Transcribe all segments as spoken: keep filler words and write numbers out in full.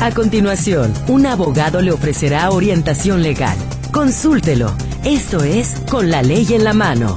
A continuación, un abogado le ofrecerá orientación legal. Consúltelo. Esto es Con la Ley en la Mano.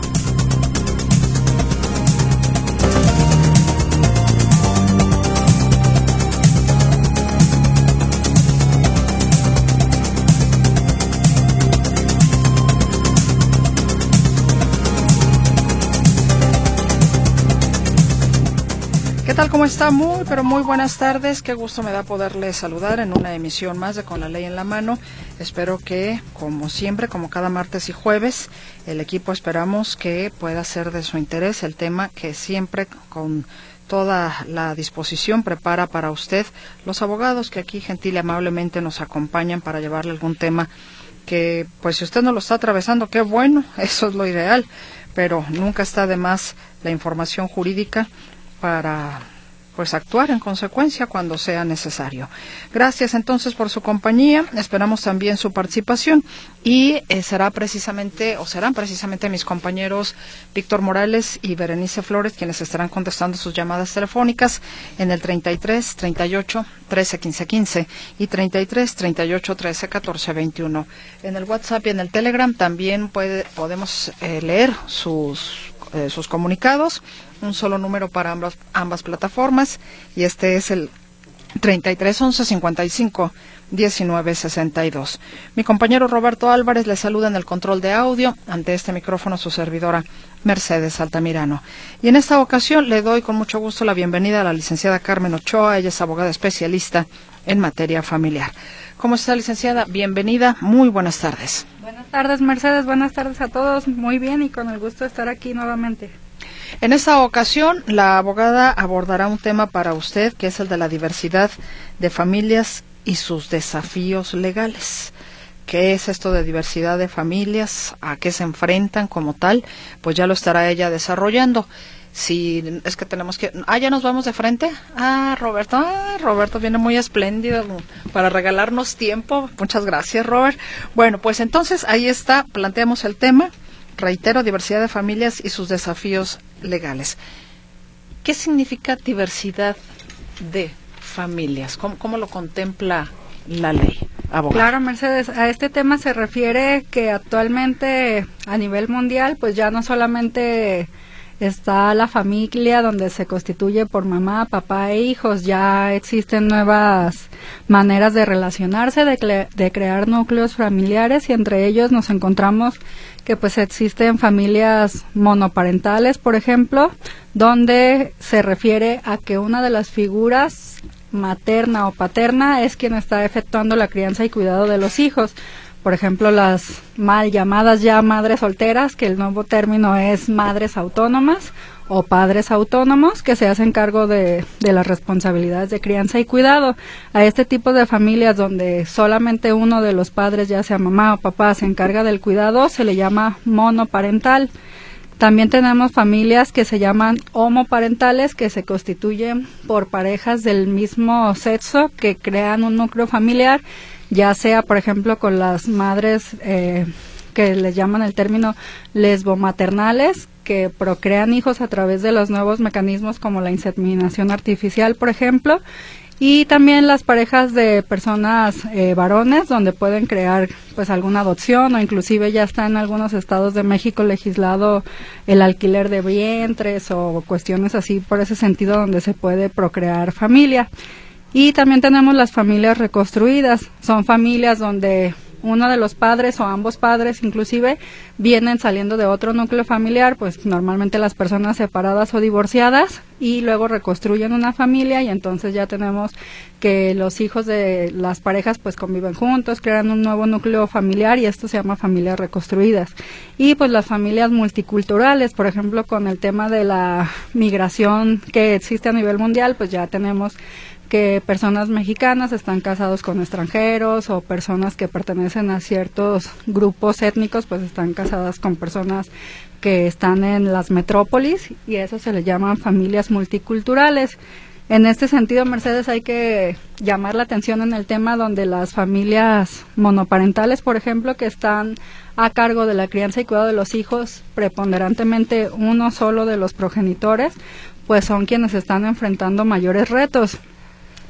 ¿Qué tal? ¿Cómo está? Muy, pero muy buenas tardes. Qué gusto me da poderles saludar en una emisión más de Con la Ley en la Mano. Espero que, como siempre, como cada martes y jueves, el equipo esperamos que pueda ser de su interés el tema que siempre, con toda la disposición, prepara para usted los abogados que aquí gentil y amablemente nos acompañan para llevarle algún tema que, pues, si usted no lo está atravesando, qué bueno, eso es lo ideal, pero nunca está de más la información jurídica para, pues, actuar en consecuencia cuando sea necesario. Gracias entonces por su compañía, esperamos también su participación y eh, será precisamente, o serán precisamente mis compañeros Víctor Morales y Berenice Flores quienes estarán contestando sus llamadas telefónicas en el treinta y tres, treinta y ocho, trece, quince, quince y treinta y tres, treinta y ocho, trece, catorce, veintiuno. En el WhatsApp y en el Telegram también puede, podemos eh, leer sus, eh, sus comunicados. Un solo número para ambas, ambas plataformas, y este es el treinta y tres, once, cincuenta y cinco, diecinueve, sesenta y dos. Mi compañero Roberto Álvarez le saluda en el control de audio, ante este micrófono su servidora Mercedes Altamirano. Y en esta ocasión le doy con mucho gusto la bienvenida a la licenciada Carmen Ochoa. Ella es abogada especialista en materia familiar. ¿Cómo está, licenciada? Bienvenida, muy buenas tardes. Buenas tardes, Mercedes, buenas tardes a todos. Muy bien y con el gusto de estar aquí nuevamente. En esta ocasión, la abogada abordará un tema para usted que es el de la diversidad de familias y sus desafíos legales. ¿Qué es esto de diversidad de familias? ¿A qué se enfrentan como tal? Pues ya lo estará ella desarrollando. Si es que tenemos que... Ah, ya nos vamos de frente. Ah, Roberto, ah, Roberto viene muy espléndido para regalarnos tiempo. Muchas gracias, Robert. Bueno, pues entonces ahí está, planteamos el tema. Reitero, diversidad de familias y sus desafíos legales. ¿Qué significa diversidad de familias? ¿Cómo, cómo lo contempla la ley, abogada? Claro, Mercedes, a este tema se refiere que actualmente a nivel mundial, pues ya no solamente está la familia donde se constituye por mamá, papá e hijos, ya existen nuevas maneras de relacionarse, de, cre- de crear núcleos familiares, y entre ellos nos encontramos que pues existen familias monoparentales, por ejemplo, donde se refiere a que una de las figuras materna o paterna es quien está efectuando la crianza y cuidado de los hijos. Por ejemplo, las mal llamadas ya madres solteras, que el nuevo término es madres autónomas o padres autónomos, que se hacen cargo de, de las responsabilidades de crianza y cuidado. A este tipo de familias donde solamente uno de los padres, ya sea mamá o papá, se encarga del cuidado, se le llama monoparental. También tenemos familias que se llaman homoparentales, que se constituyen por parejas del mismo sexo que crean un núcleo familiar, ya sea, por ejemplo, con las madres eh, que les llaman el término lesbomaternales, que procrean hijos a través de los nuevos mecanismos como la inseminación artificial, por ejemplo, y también las parejas de personas eh, varones, donde pueden crear pues alguna adopción, o inclusive ya está en algunos estados de México legislado el alquiler de vientres o cuestiones así por ese sentido, donde se puede procrear familia. Y también tenemos las familias reconstruidas, son familias donde uno de los padres o ambos padres inclusive vienen saliendo de otro núcleo familiar, pues normalmente las personas separadas o divorciadas, y luego reconstruyen una familia, y entonces ya tenemos que los hijos de las parejas pues conviven juntos, crean un nuevo núcleo familiar, y esto se llama familias reconstruidas. Y pues las familias multiculturales, por ejemplo, con el tema de la migración que existe a nivel mundial, pues ya tenemos que personas mexicanas están casados con extranjeros, o personas que pertenecen a ciertos grupos étnicos pues están casadas con personas que están en las metrópolis, y eso se le llaman familias multiculturales. En este sentido, Mercedes, hay que llamar la atención en el tema donde las familias monoparentales, por ejemplo, que están a cargo de la crianza y cuidado de los hijos, preponderantemente uno solo de los progenitores, pues son quienes están enfrentando mayores retos.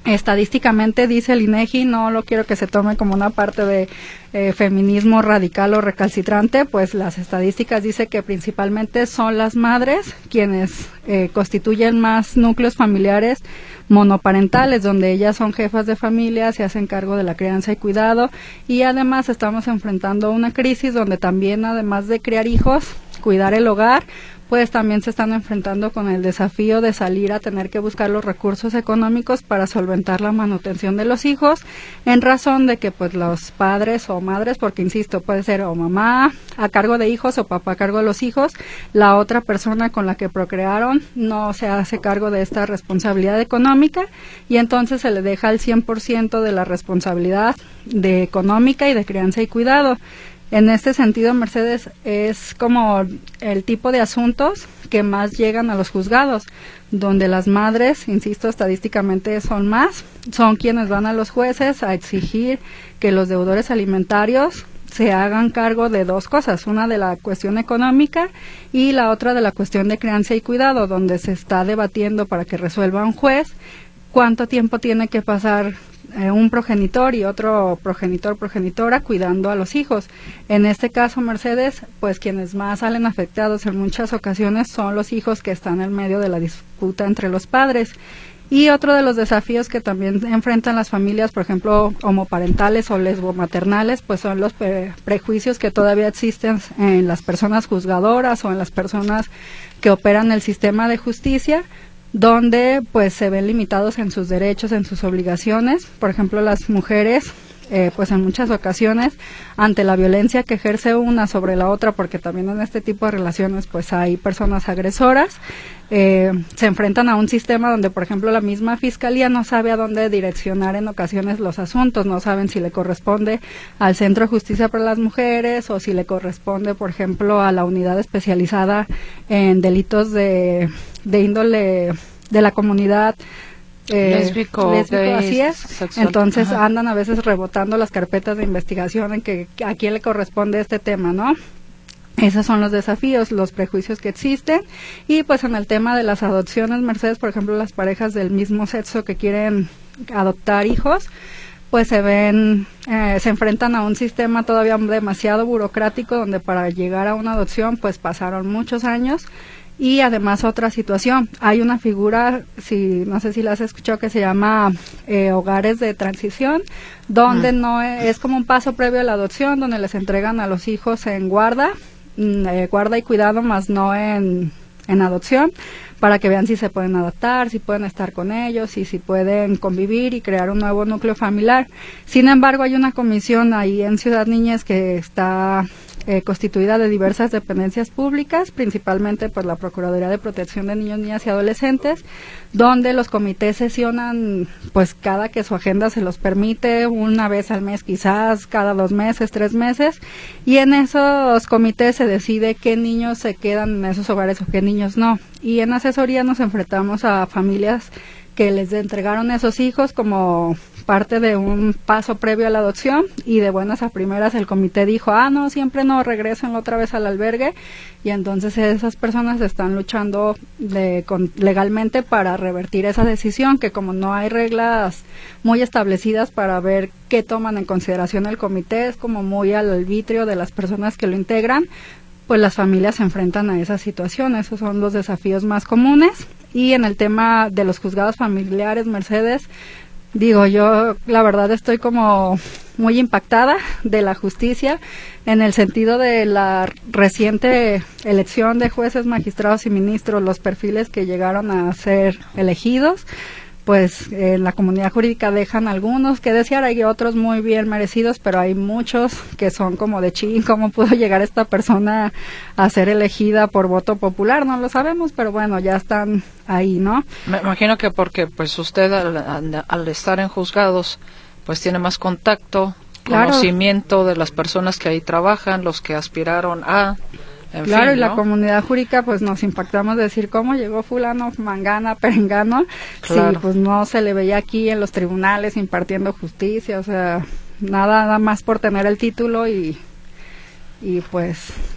Estadísticamente dice el INEGI, no lo quiero que se tome como una parte de eh, feminismo radical o recalcitrante, pues las estadísticas dicen que principalmente son las madres quienes eh, constituyen más núcleos familiares monoparentales, donde ellas son jefas de familia, se hacen cargo de la crianza y cuidado, y además estamos enfrentando una crisis donde también, además de criar hijos, cuidar el hogar, pues también se están enfrentando con el desafío de salir a tener que buscar los recursos económicos para solventar la manutención de los hijos, en razón de que pues los padres o madres, porque insisto, puede ser o mamá a cargo de hijos o papá a cargo de los hijos, la otra persona con la que procrearon no se hace cargo de esta responsabilidad económica, y entonces se le deja el cien por ciento de la responsabilidad de económica y de crianza y cuidado. En este sentido, Mercedes, es como el tipo de asuntos que más llegan a los juzgados, donde las madres, insisto, estadísticamente son más, son quienes van a los jueces a exigir que los deudores alimentarios se hagan cargo de dos cosas, una de la cuestión económica y la otra de la cuestión de crianza y cuidado, donde se está debatiendo para que resuelva un juez cuánto tiempo tiene que pasar Eh, un progenitor y otro progenitor, progenitora cuidando a los hijos. En este caso, Mercedes, pues quienes más salen afectados en muchas ocasiones son los hijos que están en medio de la disputa entre los padres. Y otro de los desafíos que también enfrentan las familias, por ejemplo, homoparentales o lesbomaternales, pues son los pre- prejuicios que todavía existen en las personas juzgadoras o en las personas que operan el sistema de justicia, donde pues se ven limitados en sus derechos, en sus obligaciones. Por ejemplo, las mujeres, eh, pues en muchas ocasiones, ante la violencia que ejerce una sobre la otra, porque también en este tipo de relaciones pues hay personas agresoras, eh, se enfrentan a un sistema donde, por ejemplo, la misma fiscalía no sabe a dónde direccionar en ocasiones los asuntos, no saben si le corresponde al Centro de Justicia para las Mujeres o si le corresponde, por ejemplo, a la unidad especializada en delitos de, de índole de la comunidad eh, lésbico, lésbico gay, así es. sexual. Entonces Ajá. andan a veces rebotando las carpetas de investigación en que a quién le corresponde este tema, ¿no? Esos son los desafíos, los prejuicios que existen. Y pues en el tema de las adopciones, Mercedes, por ejemplo, las parejas del mismo sexo que quieren adoptar hijos, pues se ven, eh, se enfrentan a un sistema todavía demasiado burocrático, donde para llegar a una adopción pues pasaron muchos años. Y además otra situación, hay una figura, si no sé si la has escuchado, que se llama eh, hogares de transición, donde mm. no es, es como un paso previo a la adopción, donde les entregan a los hijos en guarda, eh, guarda y cuidado, más no en, en adopción, para que vean si se pueden adaptar, si pueden estar con ellos y si pueden convivir y crear un nuevo núcleo familiar. Sin embargo, hay una comisión ahí en Ciudad Niñez que está eh, constituida de diversas dependencias públicas, principalmente por la Procuraduría de Protección de Niños, Niñas y Adolescentes, donde los comités sesionan pues cada que su agenda se los permite, una vez al mes quizás, cada dos meses, tres meses, y en esos comités se decide qué niños se quedan en esos hogares o qué niños no. Y en asesoría nos enfrentamos a familias que les entregaron esos hijos como parte de un paso previo a la adopción, y de buenas a primeras el comité dijo, ah, no, siempre no, regresen otra vez al albergue, y entonces esas personas están luchando de, con, legalmente para revertir esa decisión, que como no hay reglas muy establecidas para ver qué toman en consideración el comité, es como muy al arbitrio de las personas que lo integran, pues las familias se enfrentan a esa situación. Esos son los desafíos más comunes. Y en el tema de los juzgados familiares, Mercedes, digo, yo la verdad estoy como muy impactada de la justicia en el sentido de la reciente elección de jueces, magistrados y ministros, los perfiles que llegaron a ser elegidos. Pues en eh, la comunidad jurídica dejan algunos que desear, hay otros muy bien merecidos, pero hay muchos que son como de chin, ¿cómo pudo llegar esta persona a ser elegida por voto popular? No lo sabemos, pero bueno, ya están ahí, ¿no? Me imagino que porque pues usted al, al, al estar en juzgados pues tiene más contacto, claro, conocimiento de las personas que ahí trabajan, los que aspiraron a... En claro, fin, y la ¿no? comunidad jurídica pues nos impactamos de decir cómo llegó fulano, mangana, perengano, claro. Sí, pues no se le veía aquí en los tribunales impartiendo justicia, o sea, nada, nada más por tener el título y, y pues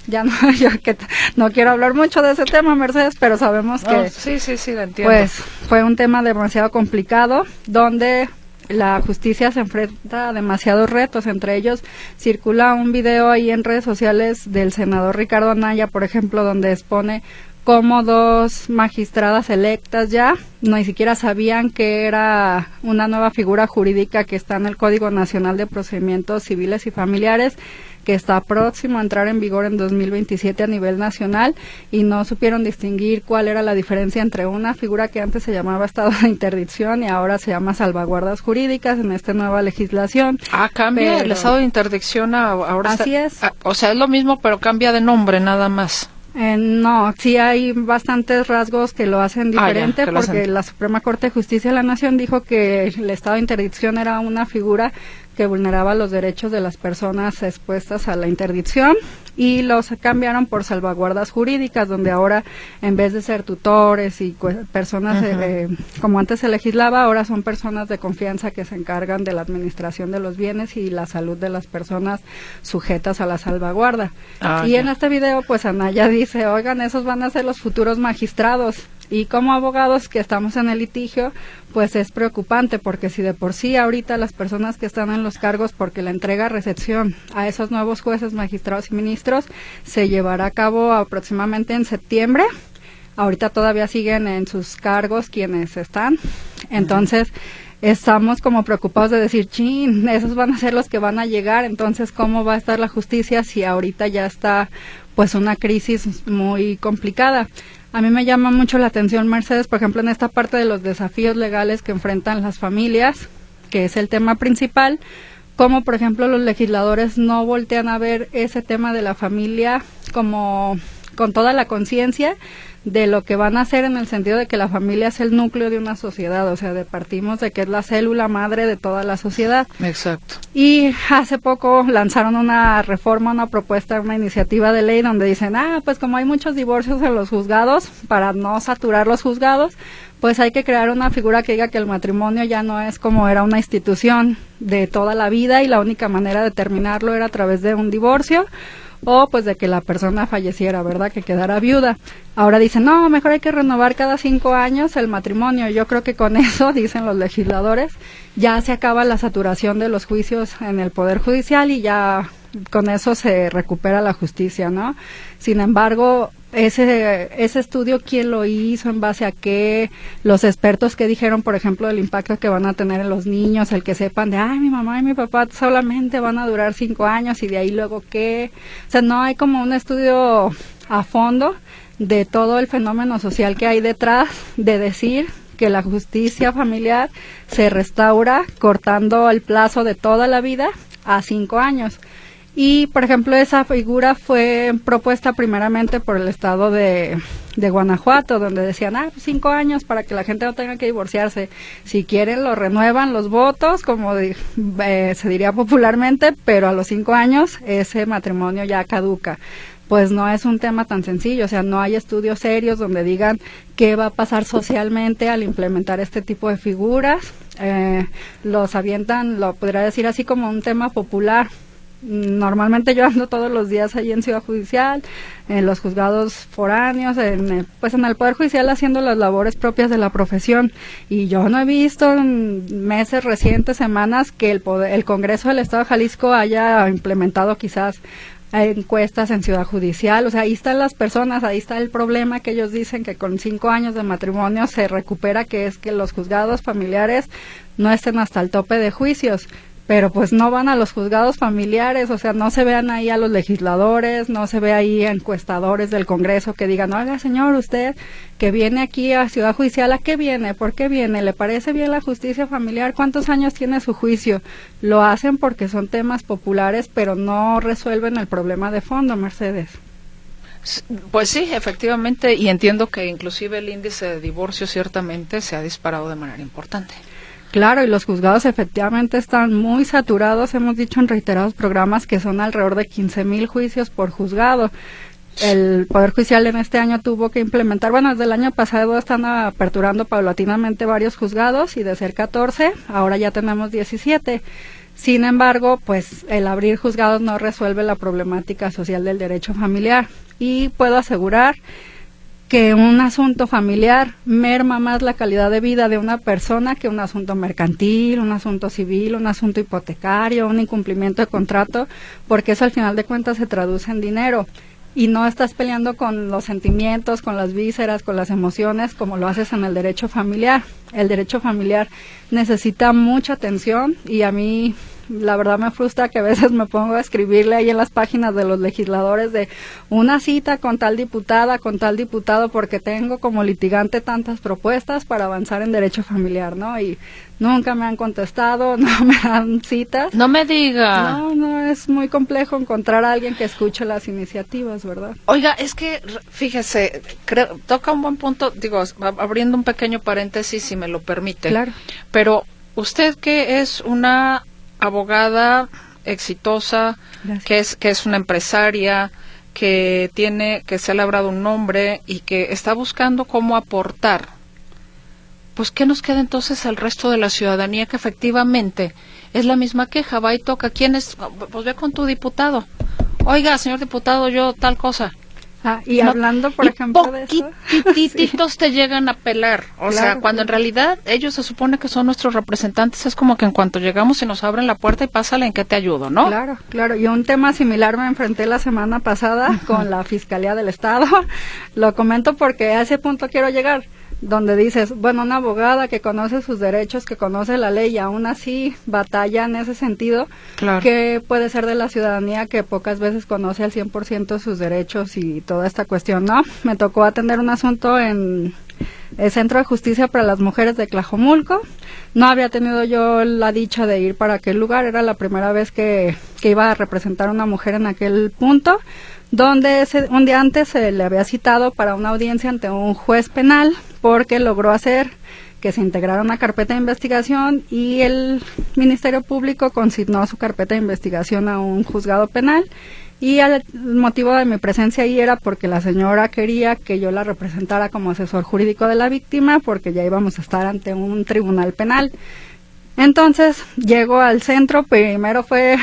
ya no, yo que no quiero hablar mucho de ese tema, Mercedes, pero sabemos que oh, sí, sí, sí, lo entiendo. Pues fue un tema demasiado complicado, donde la justicia se enfrenta a demasiados retos. Entre ellos circula un video ahí en redes sociales del senador Ricardo Anaya, por ejemplo, donde expone cómo dos magistradas electas ya ni siquiera sabían que era una nueva figura jurídica que está en el Código Nacional de Procedimientos Civiles y Familiares, que está próximo a entrar en vigor en dos mil veintisiete a nivel nacional, y no supieron distinguir cuál era la diferencia entre una figura que antes se llamaba estado de interdicción y ahora se llama salvaguardas jurídicas en esta nueva legislación. Ah, cambia pero, el estado de interdicción a, ahora así está, es. A, o sea, es lo mismo, pero cambia de nombre nada más. Eh, no, sí hay bastantes rasgos que lo hacen diferente, ah, ya, porque hacen. La Suprema Corte de Justicia de la Nación dijo que el estado de interdicción era una figura que vulneraba los derechos de las personas expuestas a la interdicción, y los cambiaron por salvaguardas jurídicas, donde ahora en vez de ser tutores y personas, uh-huh. eh, como antes se legislaba, ahora son personas de confianza que se encargan de la administración de los bienes y la salud de las personas sujetas a la salvaguarda. Ah, y ya. En este video pues Anaya dice, oigan, esos van a ser los futuros magistrados. Y como abogados que estamos en el litigio, pues es preocupante, porque si de por sí ahorita las personas que están en los cargos, porque la entrega-recepción a esos nuevos jueces, magistrados y ministros se llevará a cabo aproximadamente en septiembre, ahorita todavía siguen en sus cargos quienes están, entonces estamos como preocupados de decir, chin, esos van a ser los que van a llegar, entonces ¿cómo va a estar la justicia si ahorita ya está pues una crisis muy complicada? A mí me llama mucho la atención, Mercedes, por ejemplo, en esta parte de los desafíos legales que enfrentan las familias, que es el tema principal, como por ejemplo los legisladores no voltean a ver ese tema de la familia como con toda la conciencia de lo que van a hacer, en el sentido de que la familia es el núcleo de una sociedad, o sea, de partimos de que es la célula madre de toda la sociedad. Exacto. Y hace poco lanzaron una reforma, una propuesta, una iniciativa de ley donde dicen, ah, pues como hay muchos divorcios en los juzgados, para no saturar los juzgados, pues hay que crear una figura que diga que el matrimonio ya no es como era una institución de toda la vida y la única manera de terminarlo era a través de un divorcio, o pues de que la persona falleciera, ¿verdad?, que quedara viuda. Ahora dicen, no, mejor hay que renovar cada cinco años el matrimonio. Yo creo que con eso, dicen los legisladores, ya se acaba la saturación de los juicios en el Poder Judicial y ya con eso se recupera la justicia, ¿no? Sin embargo, ese ese estudio, ¿quién lo hizo? ¿En base a qué? Los expertos que dijeron, por ejemplo, el impacto que van a tener en los niños, el que sepan de, ay, mi mamá y mi papá solamente van a durar cinco años y de ahí luego qué. O sea, no hay como un estudio a fondo de todo el fenómeno social que hay detrás de decir que la justicia familiar se restaura cortando el plazo de toda la vida a cinco años. Y, por ejemplo, esa figura fue propuesta primeramente por el estado de, de Guanajuato, donde decían, ah, pues cinco años para que la gente no tenga que divorciarse. Si quieren, lo renuevan los votos, como de, eh, se diría popularmente, pero a los cinco años ese matrimonio ya caduca. Pues no es un tema tan sencillo, o sea, no hay estudios serios donde digan qué va a pasar socialmente al implementar este tipo de figuras. Eh, los avientan, lo podría decir así, como un tema popular. Normalmente yo ando todos los días ahí en Ciudad Judicial, en los juzgados foráneos, en el, pues en el Poder Judicial haciendo las labores propias de la profesión, y yo no he visto en meses recientes, semanas, que el, poder, el Congreso del Estado de Jalisco haya implementado quizás encuestas en Ciudad Judicial. O sea, ahí están las personas, ahí está el problema que ellos dicen que con cinco años de matrimonio se recupera, que es que los juzgados familiares no estén hasta el tope de juicios. Pero pues no van a los juzgados familiares, o sea, no se vean ahí a los legisladores, no se ve ahí a encuestadores del Congreso que digan, oiga señor, usted que viene aquí a Ciudad Judicial, ¿a qué viene? ¿Por qué viene? ¿Le parece bien la justicia familiar? ¿Cuántos años tiene su juicio? Lo hacen porque son temas populares, pero no resuelven el problema de fondo, Mercedes. Pues sí, efectivamente, y entiendo que inclusive el índice de divorcio ciertamente se ha disparado de manera importante. Claro, y los juzgados efectivamente están muy saturados. Hemos dicho en reiterados programas que son alrededor de quince mil juicios por juzgado. El Poder Judicial en este año tuvo que implementar, bueno, desde el año pasado están aperturando paulatinamente varios juzgados, y de ser catorce, ahora ya tenemos diecisiete. Sin embargo, pues el abrir juzgados no resuelve la problemática social del derecho familiar, y puedo asegurar que un asunto familiar merma más la calidad de vida de una persona que un asunto mercantil, un asunto civil, un asunto hipotecario, un incumplimiento de contrato, porque eso al final de cuentas se traduce en dinero. Y no estás peleando con los sentimientos, con las vísceras, con las emociones, como lo haces en el derecho familiar. El derecho familiar necesita mucha atención, y a mí la verdad me frustra que a veces me pongo a escribirle ahí en las páginas de los legisladores de una cita con tal diputada, con tal diputado, porque tengo como litigante tantas propuestas para avanzar en derecho familiar, ¿no? Y nunca me han contestado, no me dan citas. No me diga. No, no, es muy complejo encontrar a alguien que escuche las iniciativas, ¿verdad? Oiga, es que, fíjese, creo, toca un buen punto, digo, abriendo un pequeño paréntesis, si me lo permite. Claro. Pero usted, que es una abogada exitosa, Gracias. que es que es una empresaria, que tiene, que se ha labrado un nombre y que está buscando cómo aportar, pues ¿qué nos queda entonces al resto de la ciudadanía, que efectivamente es la misma queja? Va y toca, ¿quién es? Pues ve con tu diputado. Oiga, señor diputado, yo tal cosa. Ah, y No, hablando, por y ejemplo, de eso. poquititos sí. Te llegan a pelar. O Claro, sea, cuando en realidad ellos se supone que son nuestros representantes, es como que en cuanto llegamos y nos abren la puerta y pásale, ¿en qué te ayudo, no? Claro, claro. Y un tema similar me enfrenté la semana pasada uh-huh. con la Fiscalía del Estado. Lo comento porque a ese punto quiero llegar, donde dices, bueno, una abogada que conoce sus derechos, que conoce la ley y aún así batalla en ese sentido, claro. que puede ser de la ciudadanía que pocas veces conoce al cien por ciento sus derechos y toda esta cuestión, ¿no? Me tocó atender un asunto en el Centro de Justicia para las Mujeres de Tlajomulco. No había tenido yo la dicha de ir para aquel lugar, era la primera vez que, que iba a representar a una mujer en aquel punto, donde ese, un día antes se le había citado para una audiencia ante un juez penal, porque logró hacer que se integrara una carpeta de investigación y el Ministerio Público consignó su carpeta de investigación a un juzgado penal, y el motivo de mi presencia ahí era porque la señora quería que yo la representara como asesor jurídico de la víctima, porque ya íbamos a estar ante un tribunal penal. Entonces llego al centro, primero fue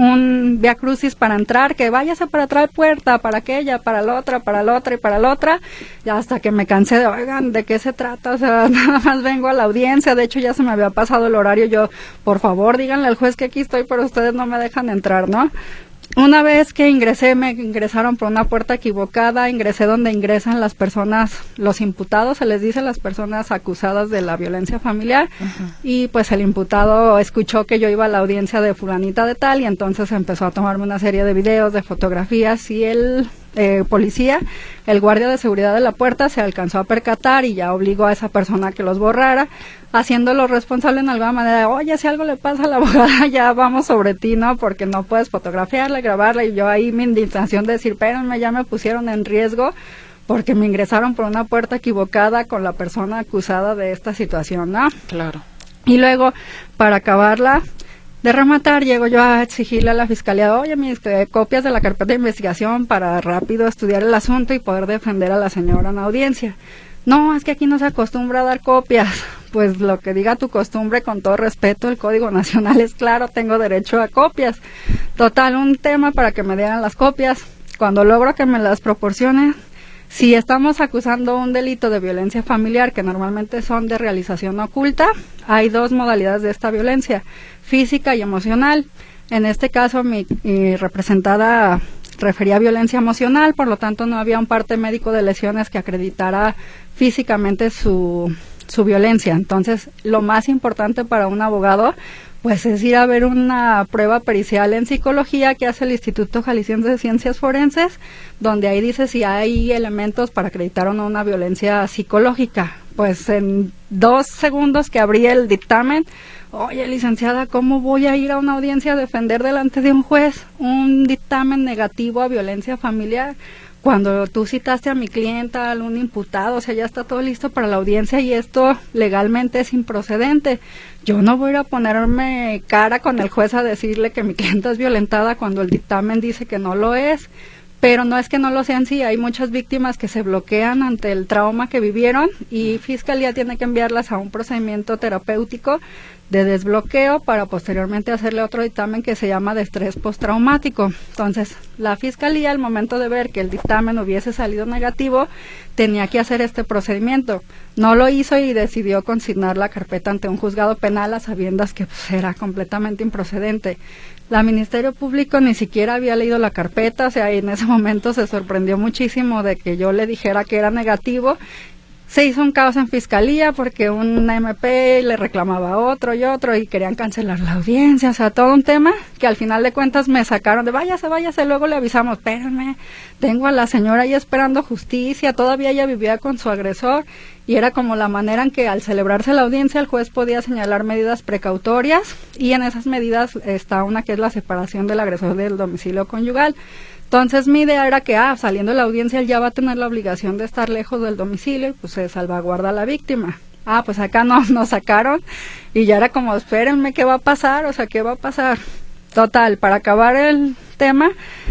un vía crucis para entrar, que váyase para atrás puerta, para aquella, para la otra, para la otra y para la otra, y hasta que me cansé de, oigan, ¿de qué se trata? O sea, nada más vengo a la audiencia, de hecho ya se me había pasado el horario, yo, por favor, díganle al juez que aquí estoy, pero ustedes no me dejan entrar, ¿no? Una vez que ingresé, me ingresaron por una puerta equivocada, ingresé donde ingresan las personas, los imputados, se les dice las personas acusadas de la violencia familiar, uh-huh. y pues el imputado escuchó que yo iba a la audiencia de fulanita de tal, y entonces empezó a tomarme una serie de videos, de fotografías, y el eh, policía, el guardia de seguridad de la puerta, se alcanzó a percatar y ya obligó a esa persona que los borrara, haciéndolo responsable en alguna manera. Oye, si algo le pasa a la abogada, ya vamos sobre ti, ¿no? Porque no puedes fotografiarla, grabarla, y yo ahí mi indignación de decir, espérenme, ya me pusieron en riesgo porque me ingresaron por una puerta equivocada con la persona acusada de esta situación, ¿no? Claro. Y luego, para acabarla de rematar, llego yo a exigirle a la fiscalía, oye, mis este, copias de la carpeta de investigación para rápido estudiar el asunto y poder defender a la señora en audiencia. No, es que aquí no se acostumbra a dar copias. Pues lo que diga tu costumbre, con todo respeto, el Código Nacional es claro, tengo derecho a copias. Total, un tema para que me dieran las copias. Cuando logro que me las proporcionen, si estamos acusando un delito de violencia familiar, que normalmente son de realización oculta, hay dos modalidades de esta violencia, física y emocional. En este caso, mi, mi representada refería a violencia emocional, por lo tanto no había un parte médico de lesiones que acreditara físicamente su, su violencia. Entonces, lo más importante para un abogado, pues es ir a ver una prueba pericial en psicología que hace el Instituto Jalisciense de Ciencias Forenses, donde ahí dice si hay elementos para acreditar o no una violencia psicológica. Pues en dos segundos que abrí el dictamen, oye, licenciada, ¿cómo voy a ir a una audiencia a defender delante de un juez un dictamen negativo a violencia familiar? Cuando tú citaste a mi clienta, a algún imputado, o sea, ya está todo listo para la audiencia y esto legalmente es improcedente. Yo no voy a ir a ponerme cara con el juez a decirle que mi clienta es violentada cuando el dictamen dice que no lo es. pero no es que no lo sean, sí, hay muchas víctimas que se bloquean ante el trauma que vivieron y Fiscalía tiene que enviarlas a un procedimiento terapéutico de desbloqueo para posteriormente hacerle otro dictamen que se llama de estrés postraumático. Entonces, la Fiscalía, al momento de ver que el dictamen hubiese salido negativo, tenía que hacer este procedimiento. No lo hizo y decidió consignar la carpeta ante un juzgado penal a sabiendas que pues, era completamente improcedente. La Ministerio Público ni siquiera había leído la carpeta, o sea, en ese momento se sorprendió muchísimo de que yo le dijera que era negativo. Se hizo un caos en Fiscalía porque un M P le reclamaba a otro y otro y querían cancelar la audiencia, o sea, todo un tema que al final de cuentas me sacaron de váyase, váyase, luego le avisamos, espérenme, tengo a la señora ahí esperando justicia, todavía ella vivía con su agresor y era como la manera en que al celebrarse la audiencia el juez podía señalar medidas precautorias y en esas medidas está una que es la separación del agresor del domicilio conyugal. Entonces mi idea era que, ah, saliendo de la audiencia él ya va a tener la obligación de estar lejos del domicilio y pues se salvaguarda a la víctima. Ah, pues acá nos, nos sacaron y ya era como, espérenme, ¿qué va a pasar? O sea, ¿qué va a pasar? Total, para acabar el tema,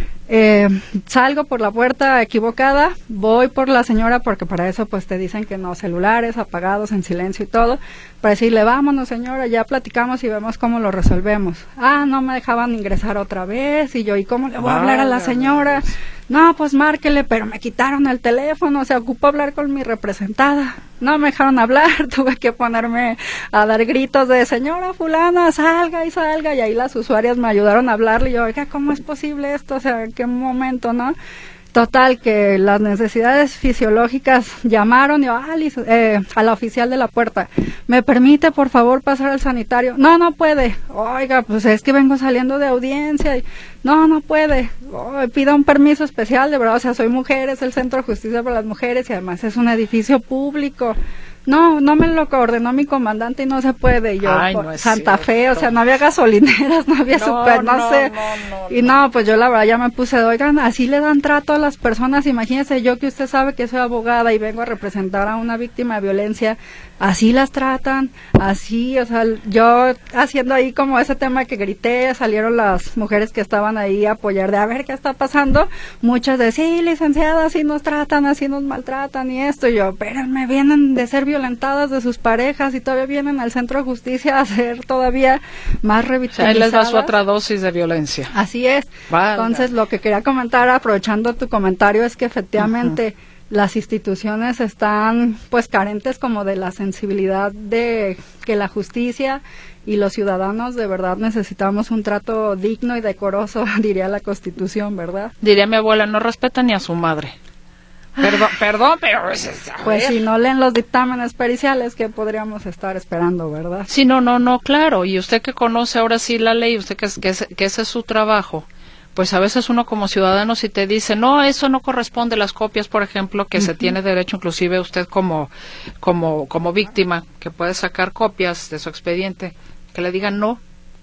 eh, salgo por la puerta equivocada, voy por la señora porque para eso pues te dicen que no, celulares apagados, en silencio y todo, para decirle, vámonos señora, ya platicamos y vemos cómo lo resolvemos. Ah, no me dejaban ingresar otra vez y yo, ¿y cómo le voy a hablar a la señora? No, pues márquele, pero me quitaron el teléfono, se ocupó hablar con mi representada. No me dejaron hablar, tuve que ponerme a dar gritos de señora fulana, salga y salga, y ahí las usuarias me ayudaron a hablarle, y yo, oiga, ¿cómo es posible esto? O sea, ¿en qué momento, no? Total, que las necesidades fisiológicas llamaron y yo, ah, eh, a la oficial de la puerta, ¿me permite por favor pasar al sanitario? No, no puede. Oiga, pues es que vengo saliendo de audiencia. Y, no, no puede. Oh, pida un permiso especial, de verdad, o sea, soy mujer, es el Centro de Justicia para las Mujeres y además es un edificio público. No, no me lo ordenó mi comandante y no se puede. Y yo, Ay, no es Santa cierto. Fe, o sea, no había gasolineras, no había No, super, no, no, sé. no, no, y no, pues yo la verdad ya me puse de, oigan, así le dan trato a las personas. Imagínense, yo que usted sabe que soy abogada y vengo a representar a una víctima de violencia, así las tratan, así, o sea, yo haciendo ahí como ese tema que grité, salieron las mujeres que estaban ahí a apoyar de a ver qué está pasando, muchas de sí, licenciada, así nos tratan, así nos maltratan y esto, y yo, espérenme, vienen de ser violentadas de sus parejas y todavía vienen al Centro de Justicia a ser todavía más revitalizadas. O sea, él les da su otra dosis de violencia. Así es. Valga. Entonces, lo que quería comentar, aprovechando tu comentario, es que efectivamente uh-huh. las instituciones están pues carentes como de la sensibilidad de que la justicia y los ciudadanos de verdad necesitamos un trato digno y decoroso, diría la Constitución, ¿verdad? Diría mi abuela, no respeta ni a su madre. Perdón, perdón, pero... Pues si no leen los dictámenes periciales, ¿qué podríamos estar esperando, verdad? Sí, no, no, no, claro. Y usted que conoce ahora sí la ley, usted que, que, que ese es su trabajo, pues a veces uno como ciudadano si te dice, no, eso no corresponde, las copias, por ejemplo, que uh-huh. se tiene derecho, inclusive usted como, como, como víctima, que puede sacar copias de su expediente, que le digan no.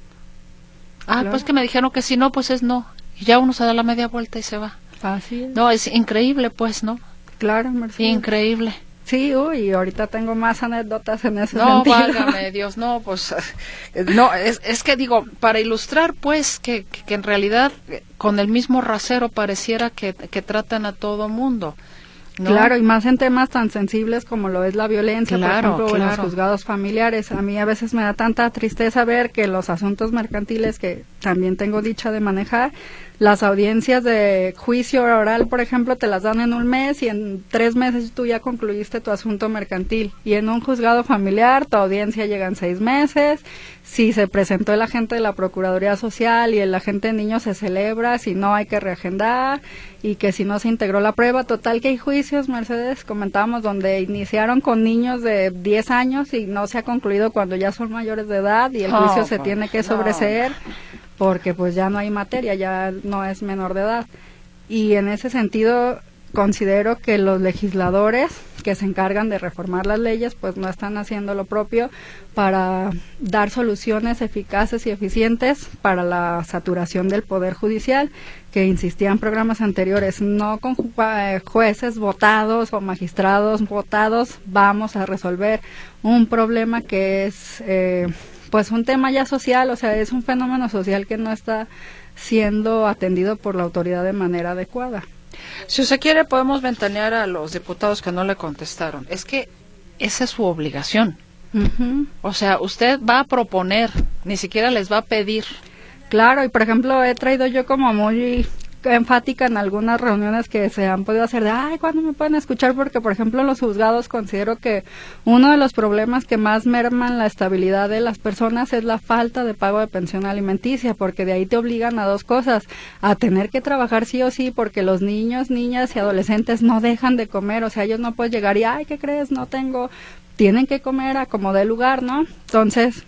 Ah, claro. Pues que me dijeron que si no, pues es no. Y ya uno se da la media vuelta y se va. Así es. No, es increíble, pues, ¿no? Claro, Mercedes. Increíble. Sí, uy, ahorita tengo más anécdotas en ese no, sentido. No, válgame Dios, no, pues, no, es, es que digo, para ilustrar, pues, que, que, que en realidad con el mismo rasero pareciera que, que tratan a todo mundo. ¿no? Claro, y más en temas tan sensibles como lo es la violencia, claro, por ejemplo, claro. en los juzgados familiares. A mí a veces me da tanta tristeza ver que los asuntos mercantiles, que también tengo dicha de manejar, las audiencias de juicio oral, por ejemplo, te las dan en un mes y en tres meses tú ya concluiste tu asunto mercantil. Y en un juzgado familiar, tu audiencia llega en seis meses. Si se presentó el agente de la Procuraduría Social y el agente de niños se celebra, si no hay que reagendar y que si no se integró la prueba. Total que hay juicios, Mercedes, comentábamos, donde iniciaron con niños de diez años y no se ha concluido cuando ya son mayores de edad y el juicio oh, se tiene que sobreseer. No. Porque pues ya no hay materia, ya no es menor de edad. Y en ese sentido considero que los legisladores que se encargan de reformar las leyes pues no están haciendo lo propio para dar soluciones eficaces y eficientes para la saturación del Poder Judicial, que insistía en programas anteriores, no con jueces votados o magistrados votados vamos a resolver un problema que es... Eh, pues un tema ya social, o sea, es un fenómeno social que no está siendo atendido por la autoridad de manera adecuada. Si usted quiere, podemos ventanear a los diputados que no le contestaron. Es que esa es su obligación. Uh-huh. O sea, usted va a proponer, ni siquiera les va a pedir. Claro, y por ejemplo, he traído yo como muy enfática en algunas reuniones que se han podido hacer de, ay, ¿cuándo me pueden escuchar? Porque, por ejemplo, en los juzgados considero que uno de los problemas que más merman la estabilidad de las personas es la falta de pago de pensión alimenticia, porque de ahí te obligan a dos cosas, a tener que trabajar sí o sí, porque los niños, niñas y adolescentes no dejan de comer, o sea, ellos no pueden llegar y, ay, ¿qué crees? No tengo, tienen que comer a como dé lugar, ¿no? Entonces,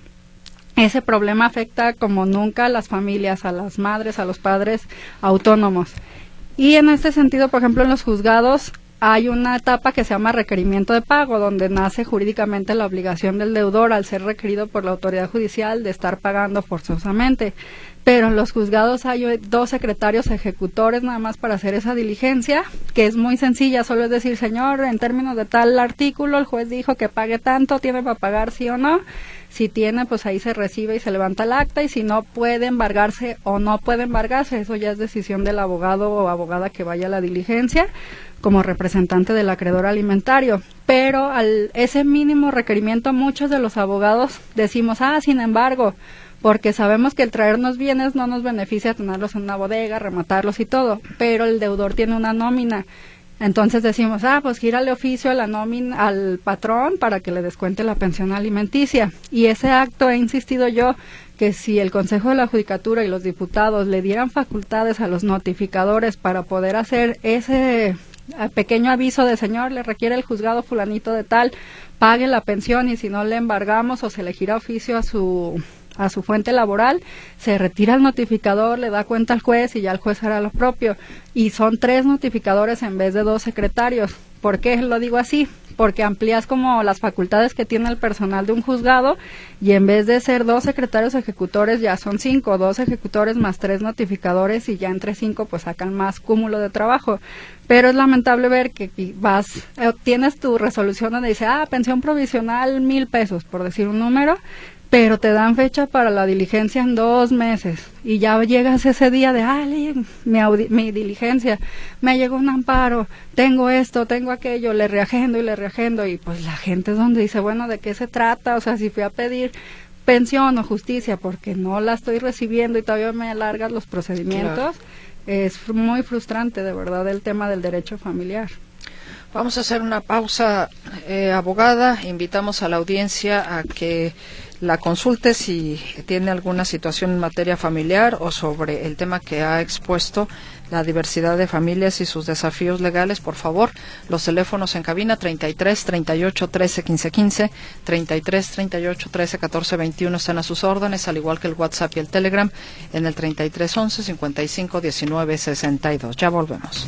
ese problema afecta como nunca a las familias, a las madres, a los padres autónomos. Y en este sentido, por ejemplo, en los juzgados hay una etapa que se llama requerimiento de pago, donde nace jurídicamente la obligación del deudor al ser requerido por la autoridad judicial de estar pagando forzosamente. Pero en los juzgados hay dos secretarios ejecutores nada más para hacer esa diligencia, que es muy sencilla, solo es decir, señor, en términos de tal artículo, el juez dijo que pague tanto, ¿tiene para pagar sí o no? Si tiene, pues ahí se recibe y se levanta el acta, y si no, puede embargarse o no puede embargarse, eso ya es decisión del abogado o abogada que vaya a la diligencia como representante del acreedor alimentario. Pero al ese mínimo requerimiento, muchos de los abogados decimos, ah, sin embargo, porque sabemos que el traernos bienes no nos beneficia tenerlos en una bodega, rematarlos y todo, pero el deudor tiene una nómina. Entonces decimos, ah, pues gírale oficio a la nómina al patrón para que le descuente la pensión alimenticia. Y ese acto, he insistido yo, que si el Consejo de la Judicatura y los diputados le dieran facultades a los notificadores para poder hacer ese pequeño aviso de, señor, le requiere el juzgado fulanito de tal, pague la pensión, y si no le embargamos o se le gira oficio a su a su fuente laboral, se retira el notificador, le da cuenta al juez y ya el juez hará lo propio. Y son tres notificadores en vez de dos secretarios. ¿Por qué lo digo así? Porque amplías como las facultades que tiene el personal de un juzgado, y en vez de ser dos secretarios ejecutores ya son cinco, dos ejecutores más tres notificadores, y ya entre cinco pues sacan más cúmulo de trabajo. Pero es lamentable ver que vas, tienes tu resolución donde dice, ah, pensión provisional mil pesos, por decir un número, pero te dan fecha para la diligencia en dos meses, y ya llegas ese día de, ah, mi, audi- mi diligencia, me llegó un amparo, tengo esto, tengo aquello, le reagendo y le reagendo, y pues la gente es donde dice, bueno, ¿de qué se trata? O sea, si fui a pedir pensión o justicia porque no la estoy recibiendo y todavía me alargas los procedimientos, claro. Es muy frustrante, de verdad, el tema del derecho familiar. Vamos a hacer una pausa, eh, abogada. Invitamos a la audiencia a que la consulte si tiene alguna situación en materia familiar o sobre el tema que ha expuesto, la diversidad de familias y sus desafíos legales. Por favor, los teléfonos en cabina treinta y tres, treinta y ocho, trece, quince, quince, treinta y tres, treinta y ocho, trece, catorce, veintiuno están a sus órdenes, al igual que el WhatsApp y el Telegram en el treinta y tres, once, cincuenta y cinco, diecinueve, sesenta y dos. Ya volvemos.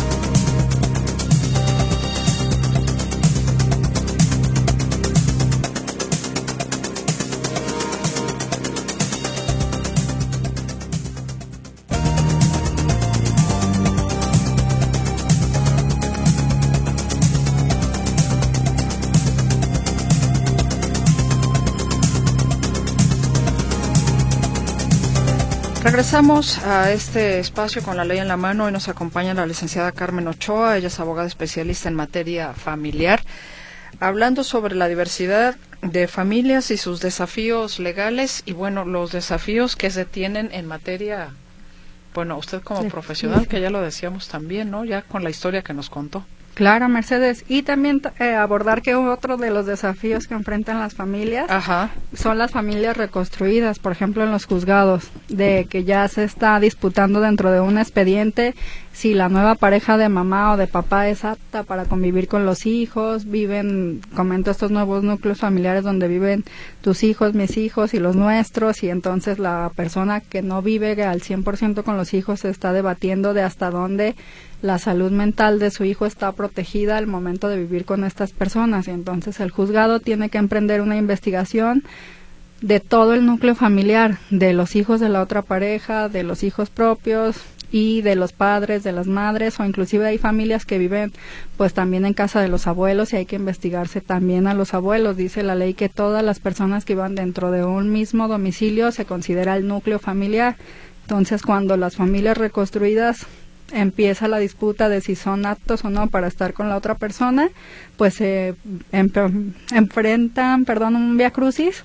Regresamos a este espacio con la ley en la mano. Hoy nos acompaña la licenciada Carmen Ochoa, ella es abogada especialista en materia familiar, hablando sobre la diversidad de familias y sus desafíos legales y, bueno, los desafíos que se tienen en materia, bueno, usted como sí, profesional, sí. que ya lo decíamos también, ¿no? Ya con la historia que nos contó. Claro, Mercedes, y también eh, abordar que otro de los desafíos que enfrentan las familias Ajá. son las familias reconstruidas, por ejemplo en los juzgados, de que ya se está disputando dentro de un expediente si la nueva pareja de mamá o de papá es apta para convivir con los hijos, viven, comento, estos nuevos núcleos familiares donde viven tus hijos, mis hijos y los nuestros, y entonces la persona que no vive al cien por ciento con los hijos se está debatiendo de hasta dónde la salud mental de su hijo está protegida al momento de vivir con estas personas, y entonces el juzgado tiene que emprender una investigación de todo el núcleo familiar, de los hijos de la otra pareja, de los hijos propios y de los padres, de las madres, o inclusive hay familias que viven pues también en casa de los abuelos y hay que investigarse también a los abuelos. Dice la ley que todas las personas que vivan dentro de un mismo domicilio se considera el núcleo familiar. Entonces, cuando las familias reconstruidas empieza la disputa de si son aptos o no para estar con la otra persona, pues se eh, enfrentan, perdón, un viacrucis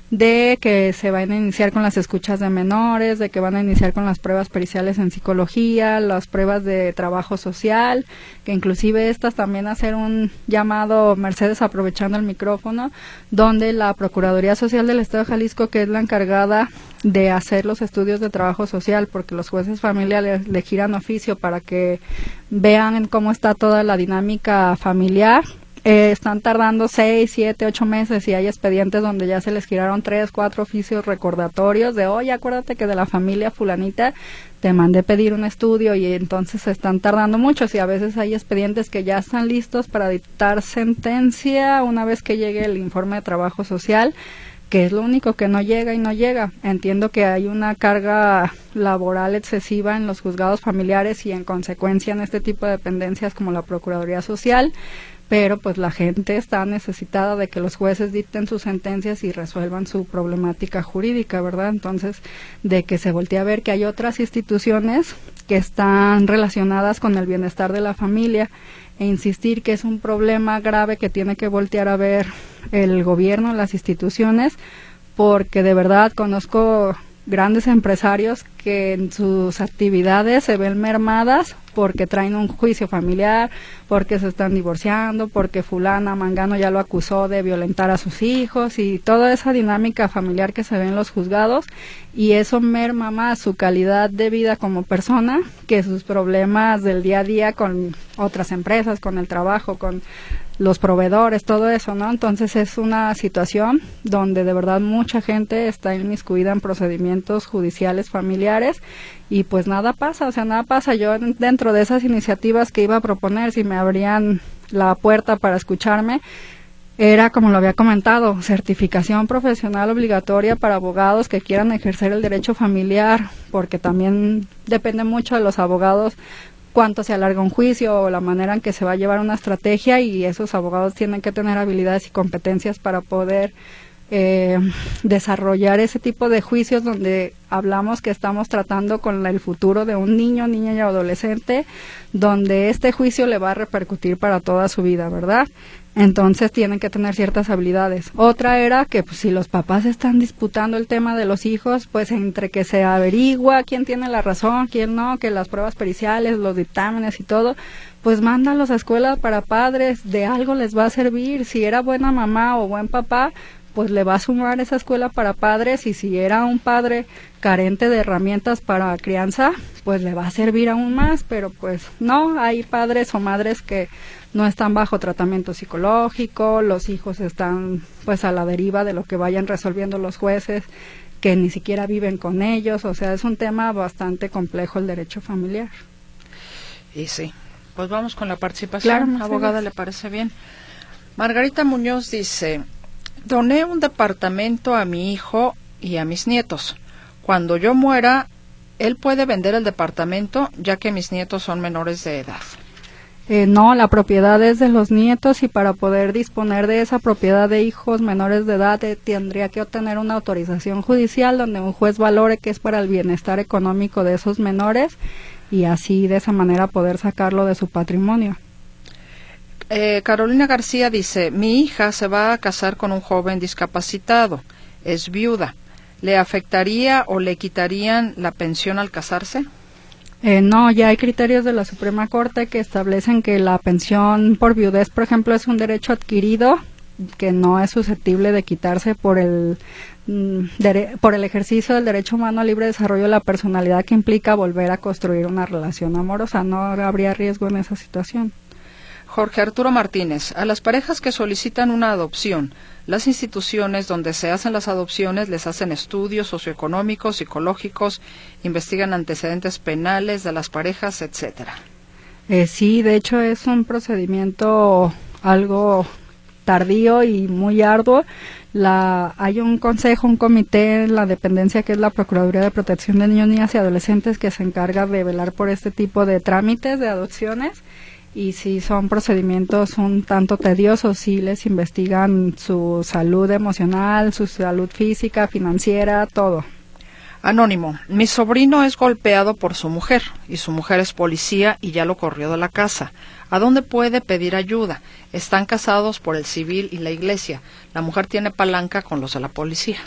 de que se van a iniciar con las escuchas de menores, de que van a iniciar con las pruebas periciales en psicología, las pruebas de trabajo social, que inclusive estas también hacer un llamado, Mercedes, aprovechando el micrófono, donde la Procuraduría Social del Estado de Jalisco, que es la encargada de hacer los estudios de trabajo social, porque los jueces familiares le giran oficio para que vean cómo está toda la dinámica familiar. Eh, están tardando seis, siete, ocho meses y hay expedientes donde ya se les giraron tres, cuatro oficios recordatorios de, oye, acuérdate que de la familia fulanita te mandé pedir un estudio, y entonces se están tardando mucho. Y a veces hay expedientes que ya están listos para dictar sentencia una vez que llegue el informe de trabajo social, que es lo único que no llega y no llega. Entiendo que hay una carga laboral excesiva en los juzgados familiares y en consecuencia en este tipo de dependencias como la Procuraduría Social, pero pues la gente está necesitada de que los jueces dicten sus sentencias y resuelvan su problemática jurídica, ¿verdad? Entonces, de que se voltee a ver que hay otras instituciones que están relacionadas con el bienestar de la familia, e insistir que es un problema grave que tiene que voltear a ver el gobierno, las instituciones, porque de verdad conozco grandes empresarios que en sus actividades se ven mermadas porque traen un juicio familiar, porque se están divorciando, porque fulana, mangano ya lo acusó de violentar a sus hijos, y toda esa dinámica familiar que se ve en los juzgados, y eso merma más su calidad de vida como persona que sus problemas del día a día con otras empresas, con el trabajo, con los proveedores, todo eso, ¿no? Entonces es una situación donde de verdad mucha gente está inmiscuida en procedimientos judiciales familiares y pues nada pasa, o sea, nada pasa. Yo dentro de esas iniciativas que iba a proponer, si me abrían la puerta para escucharme, era, como lo había comentado, certificación profesional obligatoria para abogados que quieran ejercer el derecho familiar, porque también depende mucho de los abogados cuánto se alarga un juicio o la manera en que se va a llevar una estrategia, y esos abogados tienen que tener habilidades y competencias para poder eh, desarrollar ese tipo de juicios donde hablamos que estamos tratando con el futuro de un niño, niña y adolescente, donde este juicio le va a repercutir para toda su vida, ¿verdad? Entonces tienen que tener ciertas habilidades. Otra era que pues, si los papás están disputando el tema de los hijos, pues entre que se averigua quién tiene la razón, quién no, que las pruebas periciales, los dictámenes y todo, pues mándalos a escuela para padres, de algo les va a servir. Si era buena mamá o buen papá, pues le va a sumar esa escuela para padres, y si era un padre carente de herramientas para crianza, pues le va a servir aún más. Pero pues no, hay padres o madres que no están bajo tratamiento psicológico, los hijos están pues a la deriva de lo que vayan resolviendo los jueces, que ni siquiera viven con ellos. O sea, es un tema bastante complejo el derecho familiar. Y sí, pues vamos con la participación. Claro, abogada, ¿le parece bien? Margarita Muñoz dice: doné un departamento a mi hijo y a mis nietos. Cuando yo muera, ¿él puede vender el departamento ya que mis nietos son menores de edad? Eh, no, la propiedad es de los nietos, y para poder disponer de esa propiedad de hijos menores de edad eh, tendría que obtener una autorización judicial donde un juez valore que es para el bienestar económico de esos menores, y así de esa manera poder sacarlo de su patrimonio. Eh, Carolina García dice: mi hija se va a casar con un joven discapacitado, es viuda. ¿Le afectaría o le quitarían la pensión al casarse? Eh, no, ya hay criterios de la Suprema Corte que establecen que la pensión por viudez, por ejemplo, es un derecho adquirido que no es susceptible de quitarse por el mm, dere- por el ejercicio del derecho humano al libre desarrollo de la personalidad, que implica volver a construir una relación amorosa. No habría riesgo en esa situación. Jorge Arturo Martínez: a las parejas que solicitan una adopción, las instituciones donde se hacen las adopciones les hacen estudios socioeconómicos, psicológicos, investigan antecedentes penales de las parejas, etcétera. Eh, sí, de hecho es un procedimiento algo tardío y muy arduo. La, hay un consejo, un comité en la dependencia que es la Procuraduría de Protección de Niños, Niñas y Adolescentes, que se encarga de velar por este tipo de trámites de adopciones. Y si son procedimientos un tanto tediosos, sí les investigan su salud emocional, su salud física, financiera, todo. Anónimo, mi sobrino es golpeado por su mujer y su mujer es policía y ya lo corrió de la casa. ¿A dónde puede pedir ayuda? Están casados por el civil y la iglesia. La mujer tiene palanca con los de la policía.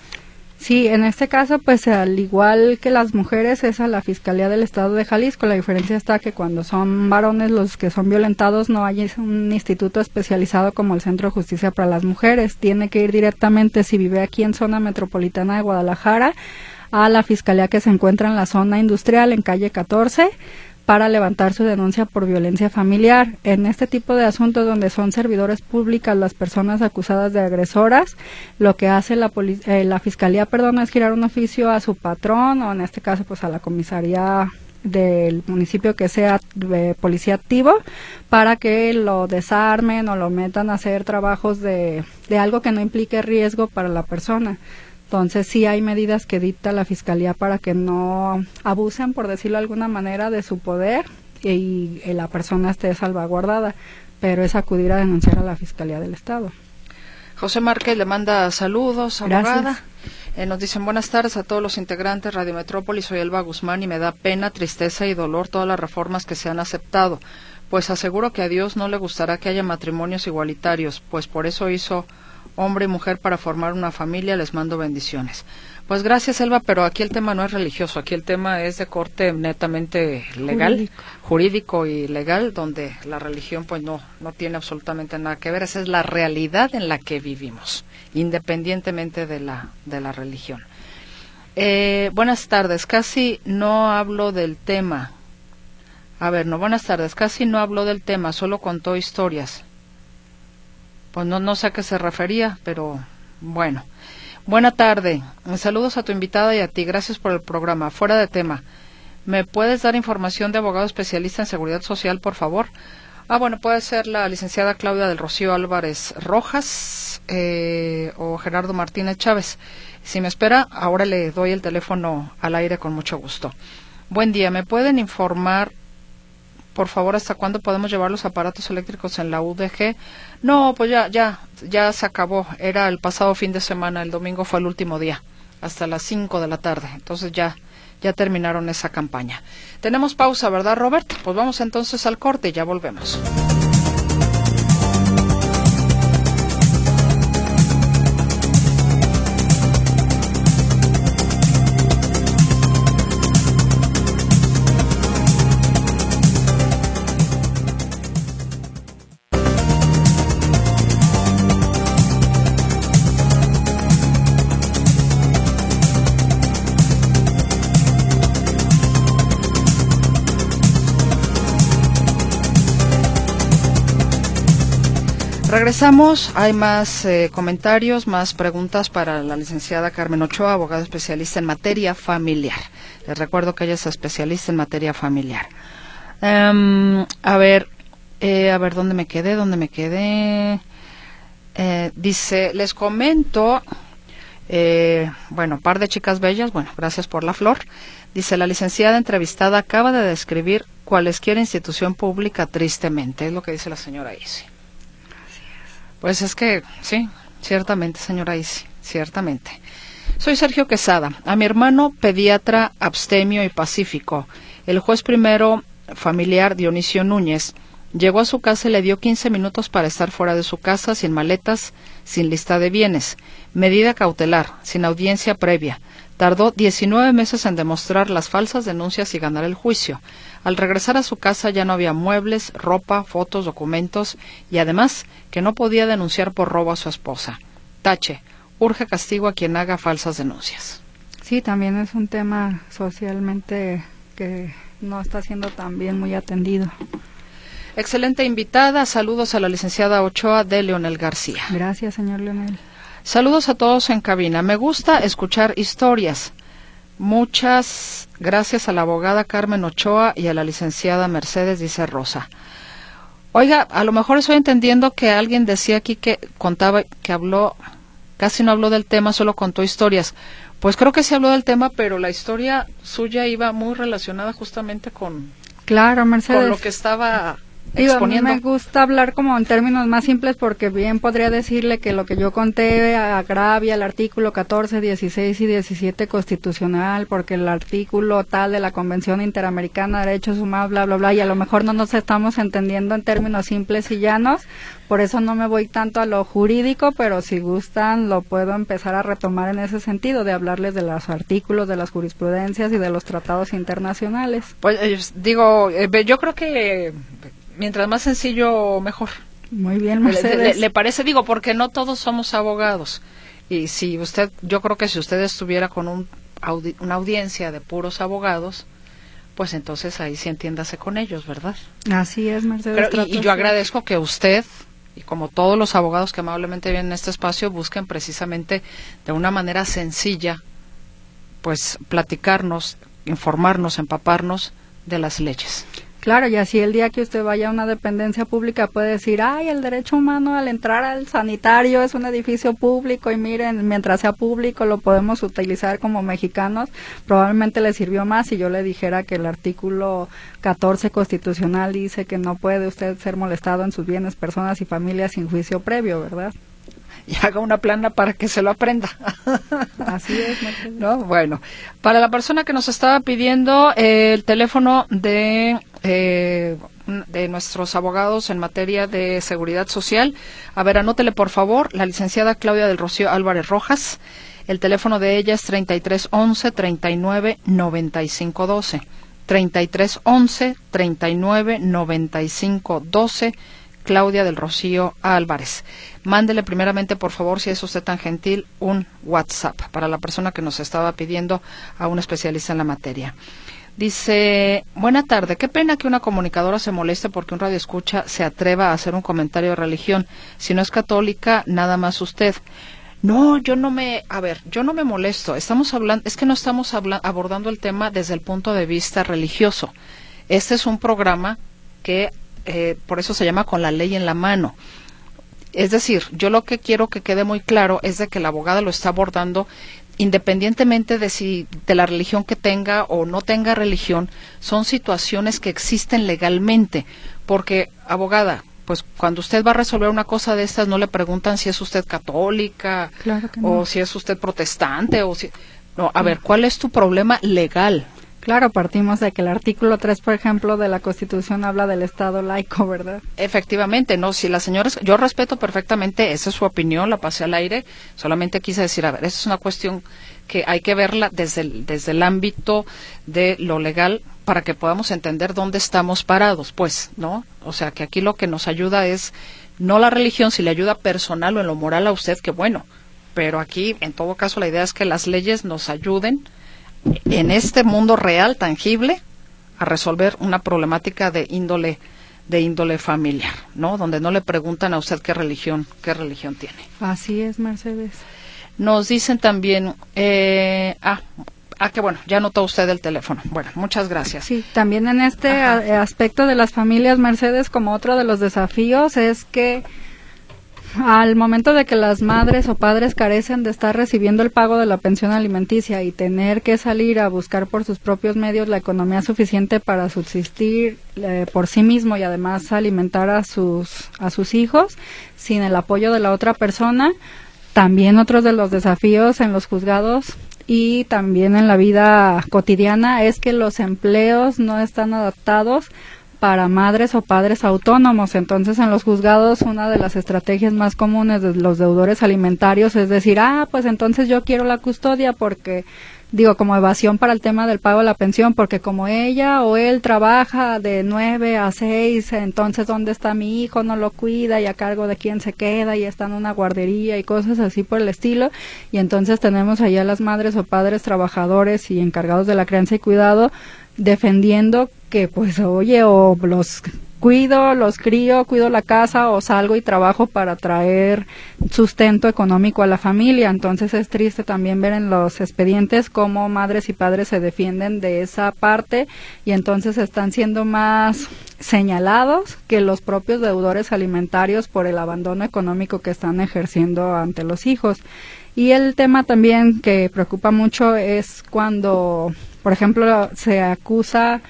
Sí, en este caso, pues al igual que las mujeres, es a la Fiscalía del Estado de Jalisco. La diferencia está que cuando son varones los que son violentados, no hay un instituto especializado como el Centro de Justicia para las Mujeres. Tiene que ir directamente, si vive aquí en zona metropolitana de Guadalajara, a la Fiscalía que se encuentra en la zona industrial, en calle catorce, para levantar su denuncia por violencia familiar. En este tipo de asuntos donde son servidores públicas las personas acusadas de agresoras, lo que hace la, eh, la Fiscalía, perdón, es girar un oficio a su patrón, o en este caso pues a la comisaría del municipio que sea de policía activo, para que lo desarmen o lo metan a hacer trabajos de, de algo que no implique riesgo para la persona. Entonces sí hay medidas que dicta la Fiscalía para que no abusen, por decirlo de alguna manera, de su poder y, y la persona esté salvaguardada, pero es acudir a denunciar a la Fiscalía del Estado. José Márquez le manda saludos, abogada. Gracias. Eh, nos dicen buenas tardes a todos los integrantes de Radio Metrópoli, soy Elba Guzmán y me da pena, tristeza y dolor todas las reformas que se han aceptado, pues aseguro que a Dios no le gustará que haya matrimonios igualitarios, pues por eso hizo hombre y mujer para formar una familia. Les mando bendiciones. Pues gracias, Elba, pero aquí el tema no es religioso, aquí el tema es de corte netamente legal, jurídico, jurídico y legal, donde la religión pues no, no tiene absolutamente nada que ver. Esa es la realidad en la que vivimos, independientemente de la, de la religión. Eh, buenas tardes, casi no hablo del tema. A ver, no, buenas tardes, casi no habló del tema, solo contó historias. Pues no, no sé a qué se refería, pero bueno. Buena tarde. Saludos a tu invitada y a ti. Gracias por el programa. Fuera de tema. ¿Me puedes dar información de abogado especialista en seguridad social, por favor? Ah, bueno, puede ser la licenciada Claudia del Rocío Álvarez Rojas eh, o Gerardo Martínez Chávez. Si me espera, ahora le doy el teléfono al aire con mucho gusto. Buen día. ¿Me pueden informar, por favor, hasta cuándo podemos llevar los aparatos eléctricos en la U D G? No, pues ya, ya, ya se acabó. Era el pasado fin de semana, el domingo fue el último día, hasta las cinco de la tarde. Entonces ya, ya terminaron esa campaña. Tenemos pausa, ¿verdad, Robert? Pues vamos entonces al corte y ya volvemos. Regresamos, hay más eh, comentarios, más preguntas para la licenciada Carmen Ochoa, abogada especialista en materia familiar. Les recuerdo que ella es especialista en materia familiar. Um, a ver, eh, a ver, ¿dónde me quedé? ¿Dónde me quedé? Eh, dice, les comento, eh, bueno, par de chicas bellas, bueno, gracias por la flor. Dice, la licenciada entrevistada acaba de describir cualesquier institución pública tristemente, es lo que dice la señora Isi. Pues es que, sí, ciertamente, señora Isi, ciertamente. Soy Sergio Quesada. A mi hermano pediatra abstemio y pacífico, el juez primero familiar Dionisio Núñez, llegó a su casa y le dio quince minutos para estar fuera de su casa, sin maletas, sin lista de bienes. Medida cautelar, sin audiencia previa. Tardó diecinueve meses en demostrar las falsas denuncias y ganar el juicio. Al regresar a su casa ya no había muebles, ropa, fotos, documentos y además que no podía denunciar por robo a su esposa. Tache, urge castigo a quien haga falsas denuncias. Sí, también es un tema socialmente que no está siendo también muy atendido. Excelente invitada. Saludos a la licenciada Ochoa de Leonel García. Gracias, señor Leonel. Saludos a todos en cabina. Me gusta escuchar historias. Muchas gracias a la abogada Carmen Ochoa y a la licenciada Mercedes, dice Rosa. Oiga, a lo mejor estoy entendiendo que alguien decía aquí que contaba, que habló, casi no habló del tema, solo contó historias. Pues creo que sí habló del tema, pero la historia suya iba muy relacionada justamente con, claro, Mercedes, con lo que estaba Digo, exponiendo. a mí me gusta hablar como en términos más simples porque bien podría decirle que lo que yo conté agravia el artículo catorce, dieciséis y diecisiete constitucional porque el artículo tal de la Convención Interamericana de Derechos Humanos, bla, bla, bla, y a lo mejor no nos estamos entendiendo en términos simples y llanos, por eso no me voy tanto a lo jurídico, pero si gustan lo puedo empezar a retomar en ese sentido, de hablarles de los artículos, de las jurisprudencias y de los tratados internacionales. Pues eh, digo, eh, yo creo que mientras más sencillo, mejor. Muy bien, Mercedes. ¿Le, le, le parece? Digo, porque no todos somos abogados. Y si usted, yo creo que si usted estuviera con un audi una audiencia de puros abogados, pues entonces ahí sí entiéndase con ellos, ¿verdad? Así es, Mercedes. Pero, y, y yo agradezco que usted, y como todos los abogados que amablemente vienen en este espacio, busquen precisamente de una manera sencilla, pues platicarnos, informarnos, empaparnos de las leyes. Claro, y así el día que usted vaya a una dependencia pública puede decir, ay, el derecho humano al entrar al sanitario es un edificio público y miren, mientras sea público lo podemos utilizar como mexicanos, probablemente le sirvió más si yo le dijera que el artículo catorce constitucional dice que no puede usted ser molestado en sus bienes, personas y familias sin juicio previo, ¿verdad? Y haga una plana para que se lo aprenda. Así es, Mercedes. ¿No? Bueno, para la persona que nos estaba pidiendo eh, el teléfono de eh, de nuestros abogados en materia de seguridad social, a ver, anótele por favor, la licenciada Claudia del Rocío Álvarez Rojas, el teléfono de ella es treinta y tres once, treinta y nueve, noventa y cinco doce, treinta y tres once, treinta y nueve, noventa y cinco doce, Claudia del Rocío Álvarez. Mándele primeramente, por favor, si es usted tan gentil, un WhatsApp para la persona que nos estaba pidiendo a un especialista en la materia. Dice, buena tarde, qué pena que una comunicadora se moleste porque un radioescucha se atreva a hacer un comentario de religión. Si no es católica, nada más usted. No, yo no me, a ver, yo no me molesto. Estamos hablando, es que no estamos habla, abordando el tema desde el punto de vista religioso. Este es un programa que Eh, por eso se llama Con la Ley en la Mano. Es decir, yo lo que quiero que quede muy claro es de que la abogada lo está abordando independientemente de si de la religión que tenga o no tenga religión, son situaciones que existen legalmente, porque abogada, pues cuando usted va a resolver una cosa de estas no le preguntan si es usted católica, claro que no, o si es usted protestante o si no, a ver, ¿cuál es tu problema legal? Claro, partimos de que el artículo tres, por ejemplo, de la Constitución habla del Estado laico, ¿verdad? Efectivamente, no, si la señora, yo respeto perfectamente, esa es su opinión, la pasé al aire, solamente quise decir, a ver, esa es una cuestión que hay que verla desde el, desde el ámbito de lo legal para que podamos entender dónde estamos parados, pues, ¿no? O sea, que aquí lo que nos ayuda es, no la religión, si le ayuda personal o en lo moral a usted, que bueno, pero aquí, en todo caso, la idea es que las leyes nos ayuden en este mundo real, tangible, a resolver una problemática de índole de índole familiar, ¿no? Donde no le preguntan a usted qué religión qué religión tiene. Así es, Mercedes. Nos dicen también, eh, ah, ah, que bueno, ya anotó usted el teléfono. Bueno, muchas gracias. Sí, también en este a, aspecto de las familias, Mercedes, como otro de los desafíos es que al momento de que las madres o padres carecen de estar recibiendo el pago de la pensión alimenticia y tener que salir a buscar por sus propios medios la economía suficiente para subsistir eh, por sí mismo y además alimentar a sus a sus hijos sin el apoyo de la otra persona, también otro de los desafíos en los juzgados y también en la vida cotidiana es que los empleos no están adaptados para madres o padres autónomos. Entonces, en los juzgados, una de las estrategias más comunes de los deudores alimentarios es decir, ah, pues entonces yo quiero la custodia porque, digo, como evasión para el tema del pago de la pensión, porque como ella o él trabaja de nueve a seis, entonces ¿dónde está mi hijo? No lo cuida y a cargo de quién se queda y está en una guardería y cosas así por el estilo. Y entonces tenemos allá las madres o padres trabajadores y encargados de la crianza y cuidado defendiendo que pues oye o los cuido, los crío, cuido la casa o salgo y trabajo para traer sustento económico a la familia. Entonces es triste también ver en los expedientes cómo madres y padres se defienden de esa parte y entonces están siendo más señalados que los propios deudores alimentarios por el abandono económico que están ejerciendo ante los hijos. Y el tema también que preocupa mucho es cuando, por ejemplo, se acusa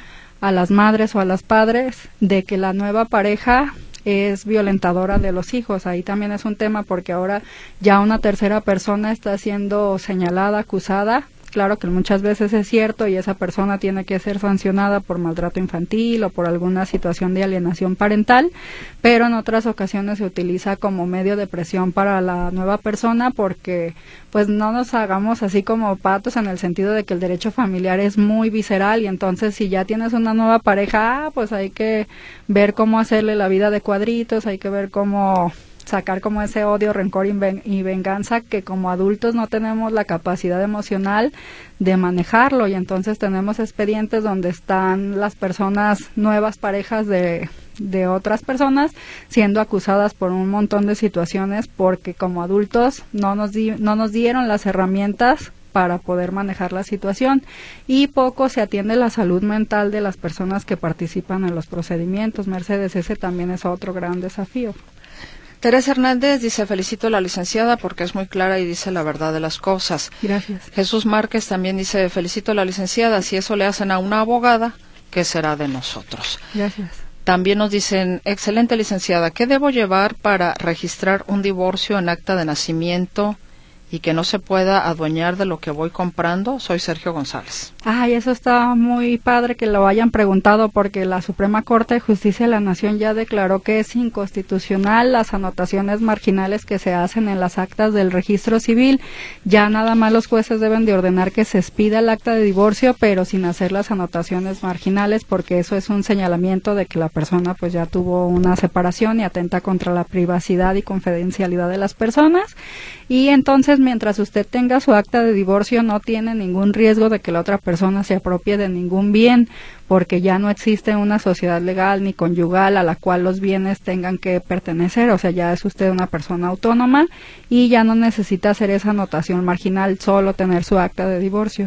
a las madres o a los padres de que la nueva pareja es violentadora de los hijos. Ahí también es un tema porque ahora ya una tercera persona está siendo señalada, acusada. Claro que muchas veces es cierto y esa persona tiene que ser sancionada por maltrato infantil o por alguna situación de alienación parental, pero en otras ocasiones se utiliza como medio de presión para la nueva persona porque pues no nos hagamos así como patos en el sentido de que el derecho familiar es muy visceral y entonces si ya tienes una nueva pareja, ah, pues hay que ver cómo hacerle la vida de cuadritos, hay que ver cómo sacar como ese odio, rencor y venganza que como adultos no tenemos la capacidad emocional de manejarlo y entonces tenemos expedientes donde están las personas, nuevas parejas de, de otras personas siendo acusadas por un montón de situaciones porque como adultos no nos, di, no nos dieron las herramientas para poder manejar la situación y poco se atiende la salud mental de las personas que participan en los procedimientos. Mercedes, ese también es otro gran desafío. Teresa Hernández dice, felicito a la licenciada porque es muy clara y dice la verdad de las cosas. Gracias. Jesús Márquez también dice, felicito a la licenciada, si eso le hacen a una abogada, ¿qué será de nosotros? Gracias. También nos dicen, excelente licenciada, ¿qué debo llevar para registrar un divorcio en acta de nacimiento y que no se pueda adueñar de lo que voy comprando? Soy Sergio González. Ay, eso está muy padre que lo hayan preguntado porque la Suprema Corte de Justicia de la Nación ya declaró que es inconstitucional las anotaciones marginales que se hacen en las actas del registro civil. Ya nada más los jueces deben de ordenar que se expida el acta de divorcio, pero sin hacer las anotaciones marginales porque eso es un señalamiento de que la persona pues ya tuvo una separación y atenta contra la privacidad y confidencialidad de las personas. Y entonces mientras usted tenga su acta de divorcio no tiene ningún riesgo de que la otra persona se apropie de ningún bien, porque ya no existe una sociedad legal ni conyugal a la cual los bienes tengan que pertenecer, o sea, ya es usted una persona autónoma y ya no necesita hacer esa anotación marginal, solo tener su acta de divorcio.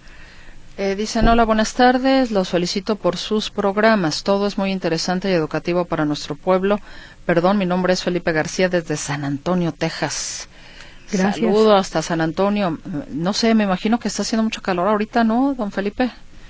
Eh, dicen, hola, buenas tardes, los felicito por sus programas, todo es muy interesante y educativo para nuestro pueblo. Perdón, mi nombre es Felipe García desde San Antonio, Texas. Gracias. Saludo hasta San Antonio. No sé, me imagino que está haciendo mucho calor ahorita, ¿no, don Felipe?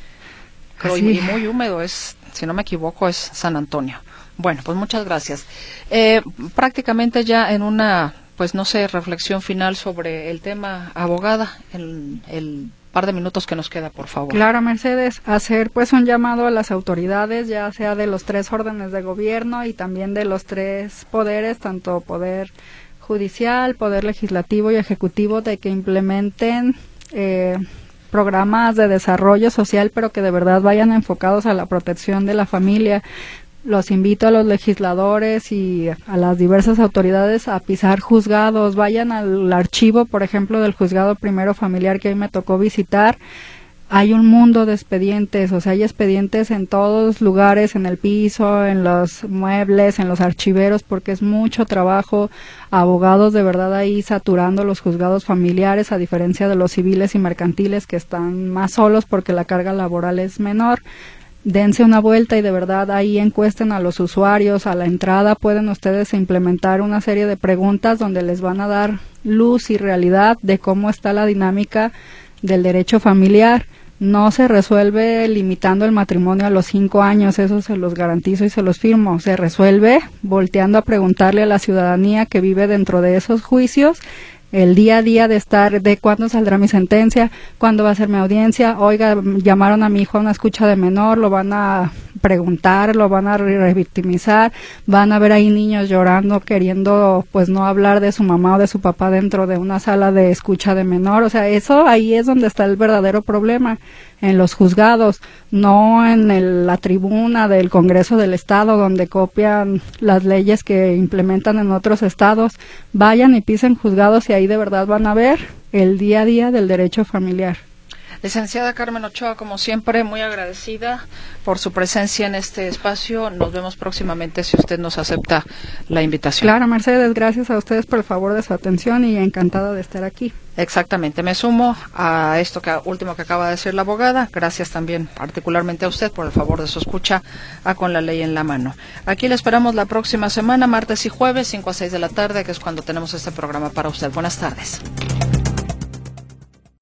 Pero y, y muy húmedo es, si no me equivoco, es San Antonio. Bueno, pues muchas gracias. Eh, prácticamente ya en una, pues no sé, reflexión final sobre el tema, abogada, el, el par de minutos que nos queda, por favor. Claro, Mercedes, hacer pues un llamado a las autoridades, ya sea de los tres órdenes de gobierno y también de los tres poderes, tanto poder judicial, poder legislativo y ejecutivo, de que implementen eh, programas de desarrollo social, pero que de verdad vayan enfocados a la protección de la familia. Los invito a los legisladores y a las diversas autoridades a pisar juzgados, vayan al archivo, por ejemplo, del juzgado primero familiar que hoy me tocó visitar. Hay un mundo de expedientes, o sea, hay expedientes en todos lugares, en el piso, en los muebles, en los archiveros, porque es mucho trabajo, abogados de verdad ahí saturando los juzgados familiares, a diferencia de los civiles y mercantiles que están más solos porque la carga laboral es menor. Dense una vuelta y de verdad ahí encuesten a los usuarios, a la entrada pueden ustedes implementar una serie de preguntas donde les van a dar luz y realidad de cómo está la dinámica del derecho familiar. No se resuelve limitando el matrimonio a los cinco años, eso se los garantizo y se los firmo. Se resuelve volteando a preguntarle a la ciudadanía que vive dentro de esos juicios el día a día de estar, de cuándo saldrá mi sentencia, cuándo va a ser mi audiencia, oiga, llamaron a mi hijo a una escucha de menor, lo van a preguntar, lo van a revictimizar, van a ver ahí niños llorando, queriendo pues no hablar de su mamá o de su papá dentro de una sala de escucha de menor, o sea, eso ahí es donde está el verdadero problema, en los juzgados, no en el, la tribuna del Congreso del Estado donde copian las leyes que implementan en otros estados. Vayan y pisen juzgados y ahí de verdad van a ver el día a día del derecho familiar. Licenciada Carmen Ochoa, como siempre, muy agradecida por su presencia en este espacio. Nos vemos próximamente si usted nos acepta la invitación. Claro, Mercedes, gracias a ustedes por el favor de su atención y encantada de estar aquí. Exactamente, me sumo a esto que último que acaba de decir la abogada. Gracias también particularmente a usted por el favor de su escucha a Con la Ley en la Mano. Aquí le esperamos la próxima semana, martes y jueves, cinco a seis de la tarde, que es cuando tenemos este programa para usted. Buenas tardes.